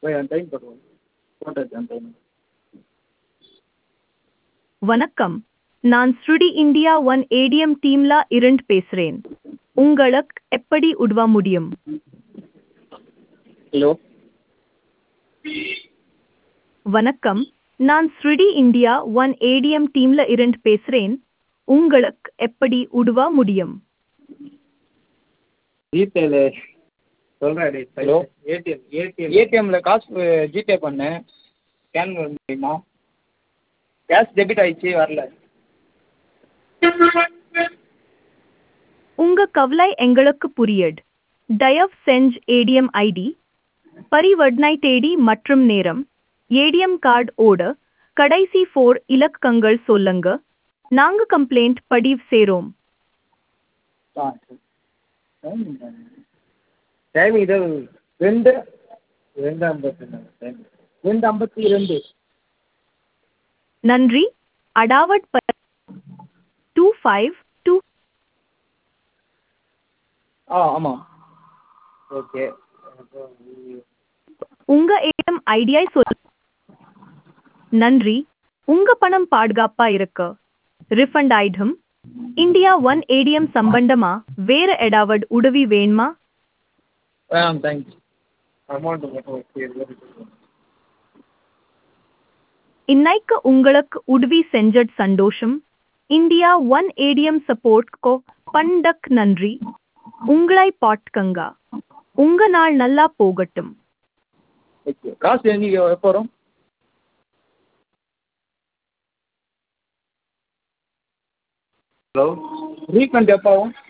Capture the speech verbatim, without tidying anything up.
அந்த டைம் போட்டுருவோம் போட்டாச்சு அந்த டைம். வணக்கம், நான் ஸ்ருடி இந்தியா ஒன் ஏடிஎம் டீம்ல இருந்து பேசுறேன். உங்களுக்கு எப்படி உதவ முடியும்? ஹலோ வணக்கம், நான் ஸ்ருடி இந்தியா ஒன் ஏடிஎம் டீம்ல இருந்து பேசுறேன். உங்களுக்கு எப்படி உதவ முடியும்? ஜிபேல சொல்கிறேன். ஹலோ ஏடிஎம் ஏடிஎம் ஏடிஎம்மில் காசு ஜிபே பண்ணேன். ஸ்கேன் பண்ண முடியுமா? கேஷ் டெபிட் ஆயிடுச்சு வரல. உங்க கவலை எங்களுக்கு புரியுது. தயவு செஞ்சு ஏடிஎம் ஐடி, பரிவர்த்தனை தேதி மற்றும் நேரம், ஏடிஎம் கார்டு ஓட கடைசி ஃபோர் இலக்கங்கள் சொல்லுங்க. நாங்க கம்ப்ளைண்ட் பதிவு செய்றோம். ஆ டைம் இது ரெண்டு ரெண்டு ஐம்பத்தி ரெண்டு டைம் ரெண்டு ஐம்பத்தி ரெண்டு. நன்றி. அடாவட் டூ ஃபைவ் டூ. ஆ ஆமாம் ஓகே. உங்க ஏடிஎம் ஐடியை சொல். நன்றி. உங்க பணம் பாதுகாப்பா இருக்கு. ரிஃபண்ட் ஆயிடும். இந்தியா ஒன் ஏடிஎம் சம்பந்தமா வேற ஏதாவது உதவி வேணுமா? வேணாம் தேங்க்ஸ். அமௌண்ட் மட்டும் ஓகே. இன்னைக்கு உங்களுக்கு உதவி செஞ்சது சந்தோஷம். இந்தியா ஒன் ஏடிஎம் சப்போர்ட்கோ பண்டக் நன்றி. உங்களை பாட்கங்க. உங்க நாள் நல்லா போகட்டும். ஓகே காசு என்னைக்கு எப்போ வரும்? ஹலோ ரீஃபண்ட் எப்போ ஆகும்?